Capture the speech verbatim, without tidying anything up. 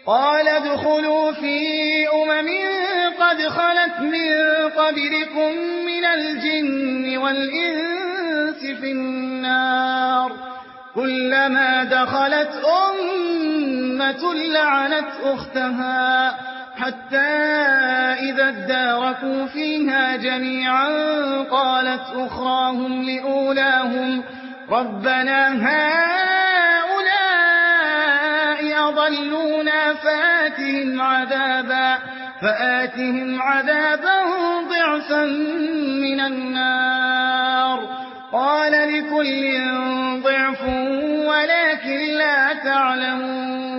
قال ادخلوا في أمم قد خلت من قبلكم من الجن والإنس في النار كلما دخلت أمة لعنت أختها حتى إذا اداركوا فيها جميعا قالت أخراهم لأولاهم ربنا هؤلاء أضلونا فآتهم عذابا, فآتهم عذابا ضعفا من النار قال لكل ضعف ولكن لا تعلمون